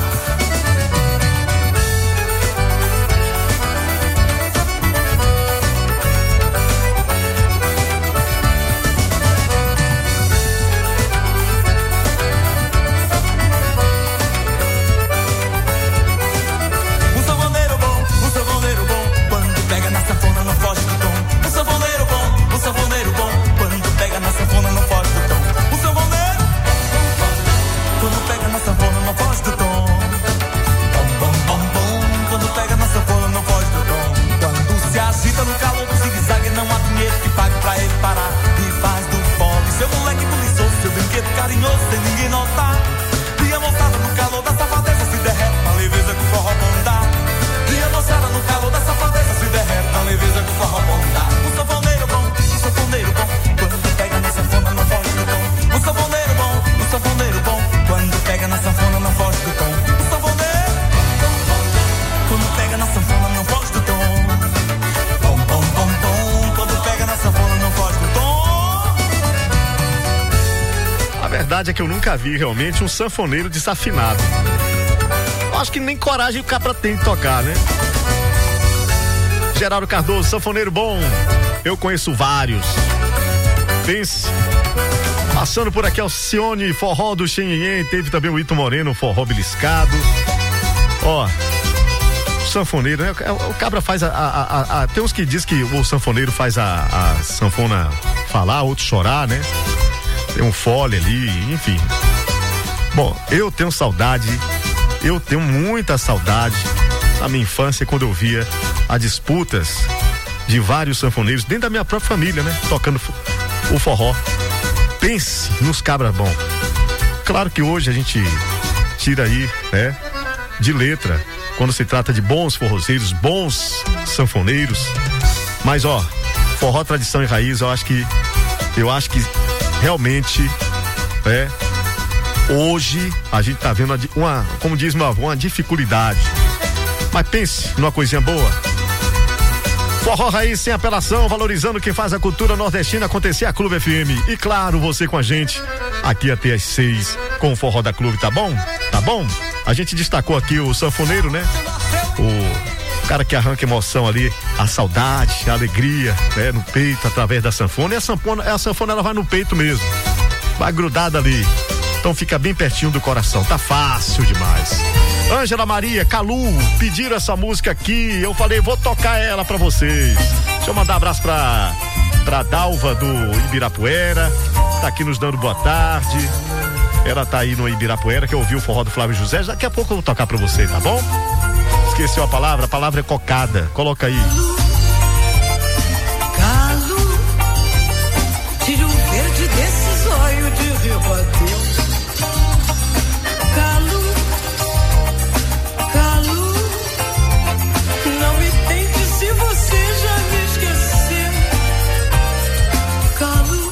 verdade é que eu nunca vi realmente um sanfoneiro desafinado. Eu acho que nem coragem o cabra tem de tocar, né? Geraldo Cardoso, sanfoneiro bom, eu conheço vários. Pense. Passando por aqui, Alcione, forró do Xenhen, teve também o Ito Moreno, forró beliscado. Ó, sanfoneiro, né? O cabra faz a, a, a, a tem uns que diz que o sanfoneiro faz a, a sanfona falar, outros chorar, né? Tem um fole ali, enfim. Bom, eu tenho saudade, eu tenho muita saudade da minha infância, quando eu via as disputas de vários sanfoneiros dentro da minha própria família, né? Tocando o forró. Pense nos cabra bom. Claro que hoje a gente tira aí, né? De letra, quando se trata de bons forrozeiros, bons sanfoneiros. Mas ó, forró, tradição e raiz, eu acho que eu acho que realmente é hoje a gente tá vendo uma, uma como diz meu avô, uma dificuldade. Mas pense numa coisinha boa. Forró Raiz sem apelação, valorizando quem faz a cultura nordestina acontecer, a Clube F M. E claro, você com a gente aqui até às seis com o Forró da Clube, tá bom? Tá bom? A gente destacou aqui o sanfoneiro, né? O cara que arranca emoção ali, a saudade, a alegria, né? No peito, através da sanfona. E a sanfona, a sanfona ela vai no peito mesmo, vai grudada ali. Então fica bem pertinho do coração, tá fácil demais. Ângela Maria, Calu, pediram essa música aqui, eu falei, vou tocar ela pra vocês. Deixa eu mandar um abraço pra, pra Dalva do Ibirapuera, tá aqui nos dando boa tarde. Ela tá aí no Ibirapuera, que ouviu o forró do Flávio José, daqui a pouco eu vou tocar pra você, tá bom? Esqueceu a palavra? A palavra é cocada, coloca aí. Calu, tira o verde desse zóio de rebateu. Calu, Calu, não me tente se você já me esqueceu. Calu,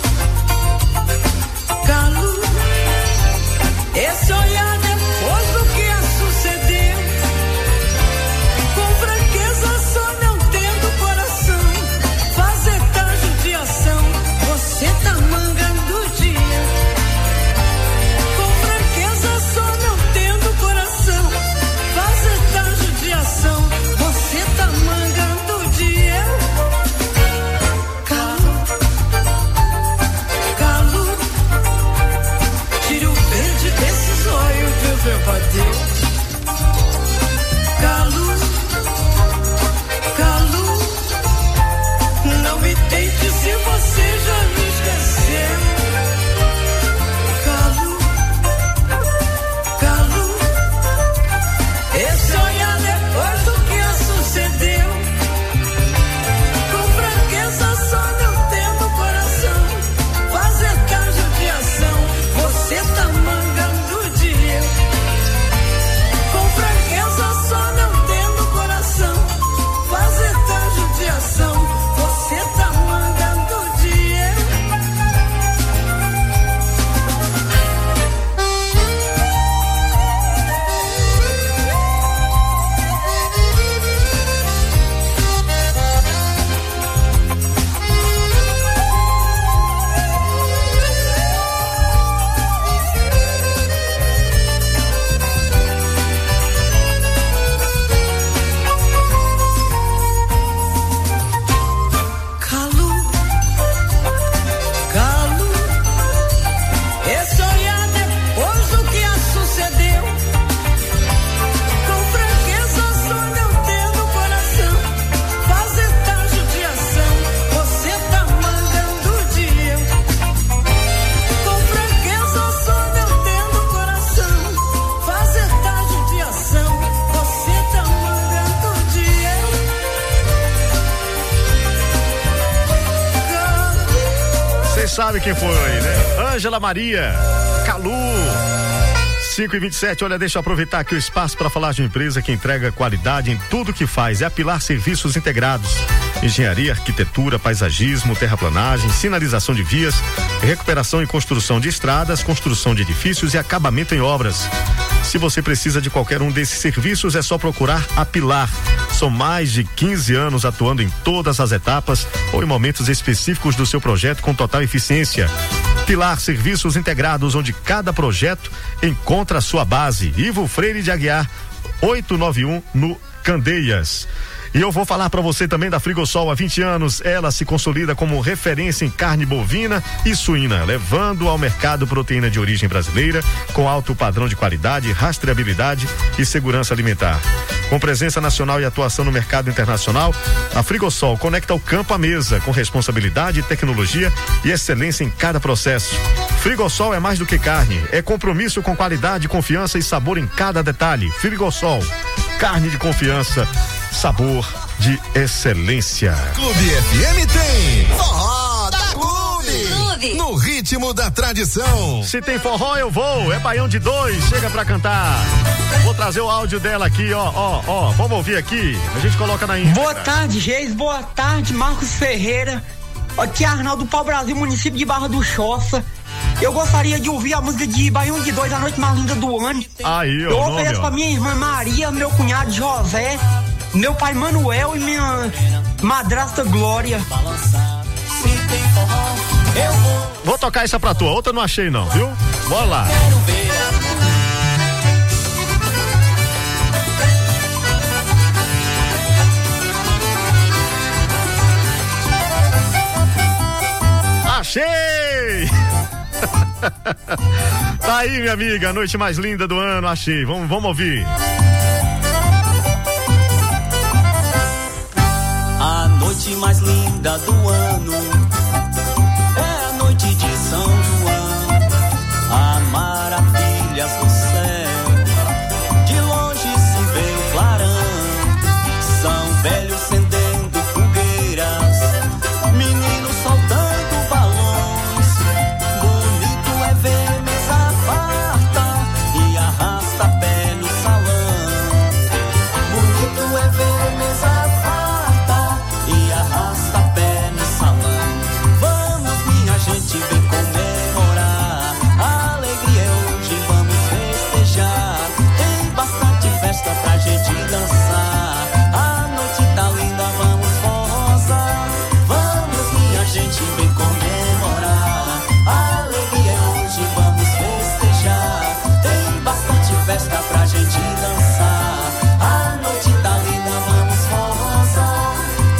Calu, esse olhar depois do que a sucedeu. Com franqueza só não tendo coração, fazer tal judiação, você tá mangando o dia. Com franqueza só não tendo coração, fazer tal judiação, você tá mangando o dia. Calu, Calu, tira o verde desse zóio de rebateu. Calu, Calu, não me tente se você já me esqueceu. Calu, Calu, esse olhar depois do que a sucedeu. Com franqueza só não tendo coração, fazer tal judiação, você tá mangando o dia. Com franqueza só não tendo coração, fazer tal judiação, você tá mangando o dia. Calu, Calu, esse olhar depois do que a sucedeu. Com franqueza só não tendo coração, fazer tal judiação, você tá mangando o dia. Com franqueza só não tendo coração, fazer tal judiação, você tá mangando o dia. Vocês sabem quem foi, né? Ângela Maria, Calu. cinco e vinte e sete, olha, deixa eu aproveitar aqui o espaço para falar de uma empresa que entrega qualidade em tudo que faz. É a Pilar Serviços Integrados. Engenharia, arquitetura, paisagismo, terraplanagem, sinalização de vias, recuperação e construção de estradas, construção de edifícios e acabamento em obras. Se você precisa de qualquer um desses serviços, é só procurar a Pilar. São mais de quinze anos atuando em todas as etapas ou em momentos específicos do seu projeto com total eficiência. Pilar Serviços Integrados, onde cada projeto encontra a sua base. Ivo Freire de Aguiar, oitocentos e noventa e um, no Candeias. E eu vou falar para você também da Frigosol. Há vinte anos, ela se consolida como referência em carne bovina e suína, levando ao mercado proteína de origem brasileira, com alto padrão de qualidade, rastreabilidade e segurança alimentar. Com presença nacional e atuação no mercado internacional, a Frigosol conecta o campo à mesa, com responsabilidade, tecnologia e excelência em cada processo. Frigosol é mais do que carne, é compromisso com qualidade, confiança e sabor em cada detalhe. Frigosol, carne de confiança, sabor de excelência. Clube F M tem Forró da Clube. Clube. No ritmo da tradição. Se tem forró, eu vou. É Baião de Dois, chega pra cantar. Vou trazer o áudio dela aqui, ó, ó, ó. Vamos ouvir aqui. A gente coloca na íntegra. Boa tarde, Geis. Boa tarde, Marcos Ferreira. Aqui é Arnaldo Pau Brasil, município de Barra do Choça. Eu gostaria de ouvir a música de Baião de Dois, a noite mais linda do ano. Aí, ó. Eu ofereço pra minha irmã Maria, meu cunhado José, meu pai Manuel e minha madrasta Glória. Vou tocar essa pra tua, outra não achei não, viu? Bora lá. Achei! Tá aí, minha amiga, a noite mais linda do ano, achei. Vamos, vamos ouvir. A noite mais linda do ano é a noite de São João. Há maravilhas no céu, de longe se vê o clarão. São velhos acendendo fogueiras, meninos soltando balões. Bonito é ver mesa farta e arrasta-pé no salão. Bonito é ver mesa farta e arrasta-pé no salão. Vamos, minha gente, vem comemorar. A alegria é hoje, vamos festejar. Tem bastante festa pra gente dançar. A noite tá linda, vamos forrosar. Vamos, minha gente, vem comemorar. A alegria é hoje, vamos festejar. Tem bastante festa pra gente dançar. A noite tá linda, vamos forrosar.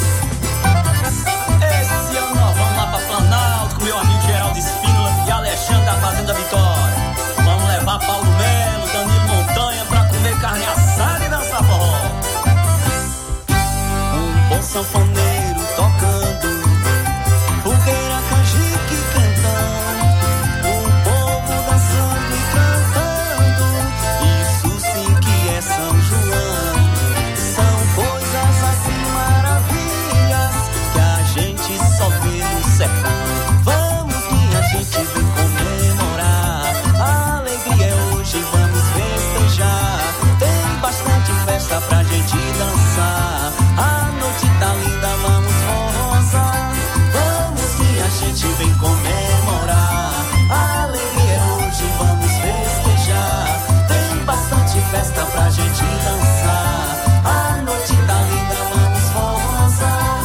Esse ano nós vamos lá pra Planalto com meu amigo Geraldo Espínola e Alexandre da Fazenda Vitória. Vamos levar Paulo Melo, Danilo Montanha pra comer carne assada e dançar forró. Um bom sanfoneiro tocando, fogueira, canjique cantando, o povo dançando e cantando. Isso sim que é São João. São coisas assim maravilhas que a gente só vê no sertão. Vamos, minha gente, vem comemorar. A alegria é hoje, vamos festejar. Tem bastante festa pra gente dançar. A noite tá linda, vamos forrosar. Vamos, minha gente, vem comemorar. A alegria é hoje, vamos festejar. Tem bastante festa pra gente dançar. A noite tá linda, vamos forrosar.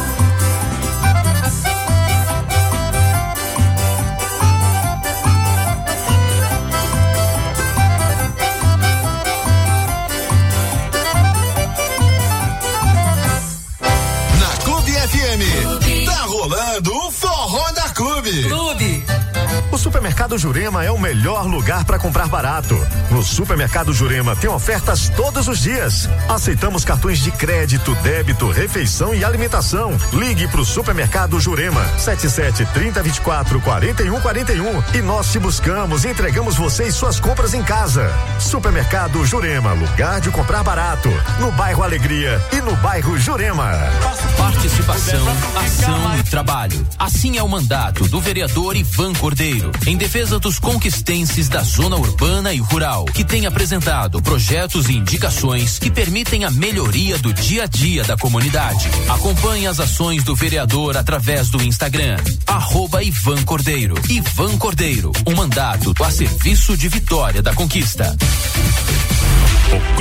Na Clube F M, tá rolando o Forró da Clube. Clube. O Supermercado Jurema é o melhor lugar para comprar barato. No Supermercado Jurema tem ofertas todos os dias. Aceitamos cartões de crédito, débito, refeição e alimentação. Ligue pro Supermercado Jurema sete sete, trinta, vinte e quatro, quarenta e um, quarenta e um e nós te buscamos e entregamos você e suas compras em casa. Supermercado Jurema, lugar de comprar barato. No bairro Alegria e no bairro Jurema. Participação, ação e trabalho. Assim é o mandato do vereador Ivan Cordeiro, em defesa dos conquistenses da zona urbana e rural, que tem apresentado projetos e indicações que permitem a melhoria do dia a dia da comunidade. Acompanhe as ações do vereador através do Instagram, arroba Ivan Cordeiro. Ivan Cordeiro, um mandato a serviço de Vitória da Conquista. O Grupo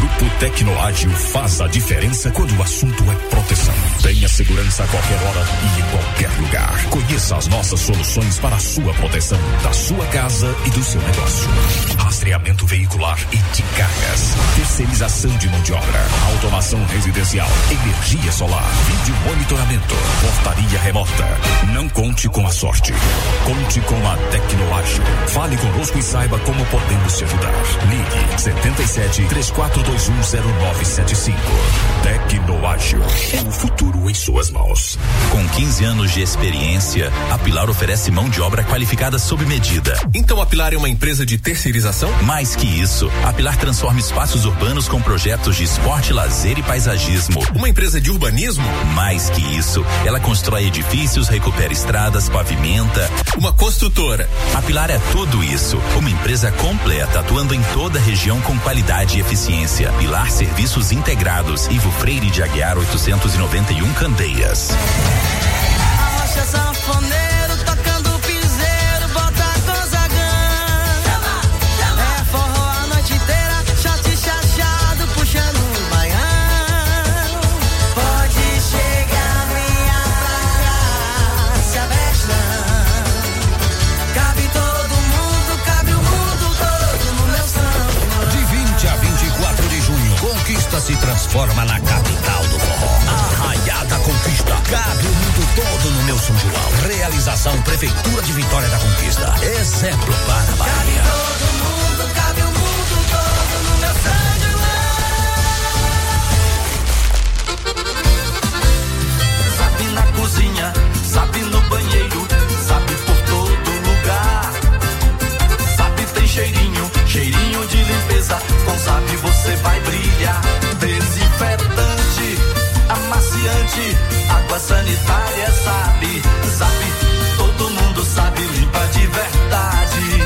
Tecnoágil faz a diferença quando o assunto é proteção. Tenha segurança a qualquer hora e em qualquer lugar. Conheça as nossas soluções para a sua proteção, da sua casa e do seu negócio. Rastreamento veicular e de cargas. Terceirização de mão de obra. Automação residencial. Energia solar. Vídeo monitoramento. Portaria remota. Não conte com a sorte. Conte com a Tecnoágil. Fale conosco e saiba como podemos te ajudar. Ligue setenta e sete, três quatro dois um, zero nove sete cinco. Tecnoágil. O futuro em suas mãos. Com quinze anos de experiência, a Pilar oferece mão de obra qualificada sob medida. Então a Pilar é uma empresa de terceirização? Mais que isso, a Pilar transforma espaços urbanos com projetos de esporte, lazer e paisagismo. Uma empresa de urbanismo? Mais que isso, ela constrói edifícios, recupera estradas, pavimenta. Uma construtora. A Pilar é tudo isso. Uma empresa completa, atuando em toda a região com qualidade e eficiência. Pilar Serviços Integrados. Ivo Freire de Aguiar oitocentos e noventa e um, Candeias. Arrocha sanfoneiro, tocando piseiro, bota Gonzagão. É forró a noite inteira, short chachado, puxando o baião. Pode chegar, venha pra cá, se aveste não. Cabe todo mundo, cabe o mundo todo no meu samba. De vinte a vinte e quatro de junho, Conquista se transforma na capital do forró. Arraiá da Conquista, cabe o mundo todo no meu São João. Realização Prefeitura de Vitória da Conquista. Exemplo para a Bahia. Cabe todo mundo, cabe o mundo todo no meu São João. Sabe na cozinha, sabe no banheiro, sabe por todo lugar. Sabe tem cheirinho, cheirinho de limpeza. Com Sabe você vai brilhar. Desinfetante, amaciante, água sanitária, sabe, sabe, todo mundo sabe, limpa de verdade.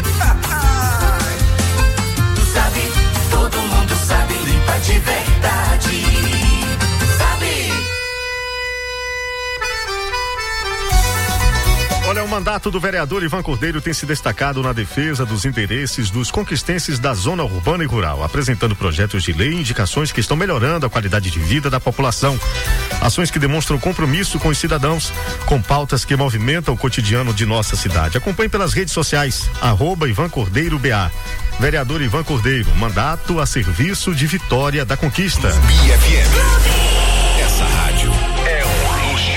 Tu sabe, todo mundo sabe, limpa de verdade. Sabe? Olha, o mandato do vereador Ivan Cordeiro tem se destacado na defesa dos interesses dos conquistenses da zona urbana e rural, apresentando projetos de lei e indicações que estão melhorando a qualidade de vida da população. Ações que demonstram compromisso com os cidadãos, com pautas que movimentam o cotidiano de nossa cidade. Acompanhe pelas redes sociais, arroba Ivan Cordeiro B A. Vereador Ivan Cordeiro, mandato a serviço de Vitória da Conquista. B F M. Essa rádio é um luxo.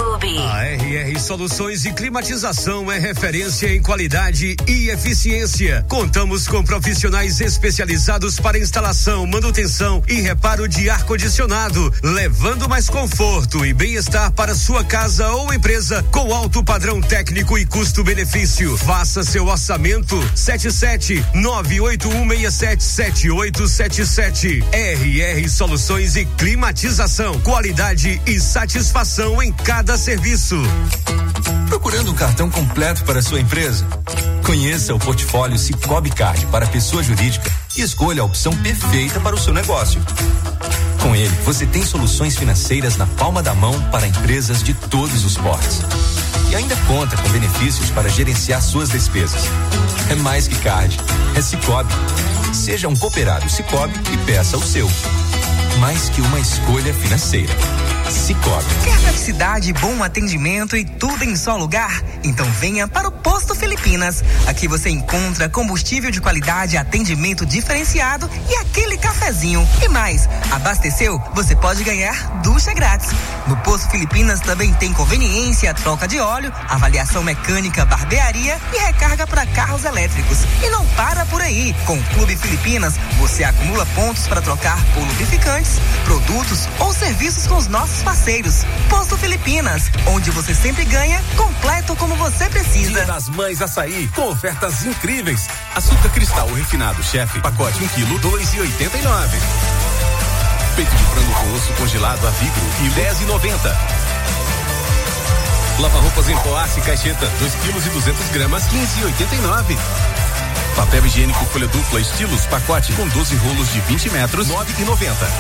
A R R Soluções e Climatização é referência em qualidade e eficiência. Contamos com profissionais especializados para instalação, manutenção e reparo de ar-condicionado, levando mais conforto e bem-estar para sua casa ou empresa com alto padrão técnico e custo-benefício. Faça seu orçamento sete sete nove oito um seis sete sete oito sete sete. R R Soluções e Climatização, qualidade e satisfação em cada serviço. Procurando um cartão completo para sua empresa? Conheça o portfólio Cicobi Card para pessoa jurídica e escolha a opção perfeita para o seu negócio. Com ele, você tem soluções financeiras na palma da mão para empresas de todos os portes. E ainda conta com benefícios para gerenciar suas despesas. É mais que card, é Cicobi. Seja um cooperado Cicobi e peça o seu. Mais que uma escolha financeira. Cicobi. Quer praticidade, bom atendimento e tudo em só lugar? Então venha para o Posto Filipinas. Aqui você encontra combustível de qualidade, atendimento diferenciado e aquele cafezinho. E mais, abasteceu? Você pode ganhar ducha grátis. No Posto Filipinas também tem conveniência, troca de óleo, avaliação mecânica, barbearia e recarga para carros elétricos. E não para por aí. Com o Clube Filipinas, você acumula pontos para trocar por lubrificantes, produtos ou serviços com os nossos parceiros. Posto Filipinas, onde você sempre ganha, completo como você precisa. Dia das Mães Açaí, com ofertas incríveis. Açúcar cristal refinado, chefe, pacote um quilo, dois e oitenta e nove. Peito de frango com osso congelado a vidro, quilo dez e noventa. Lava-roupas em pó Aço e Caixeta, dois quilos e duzentas gramas, quinze e oitenta e nove. Papel higiênico folha dupla estilos, pacote com doze rolos de vinte metros, nove e noventa.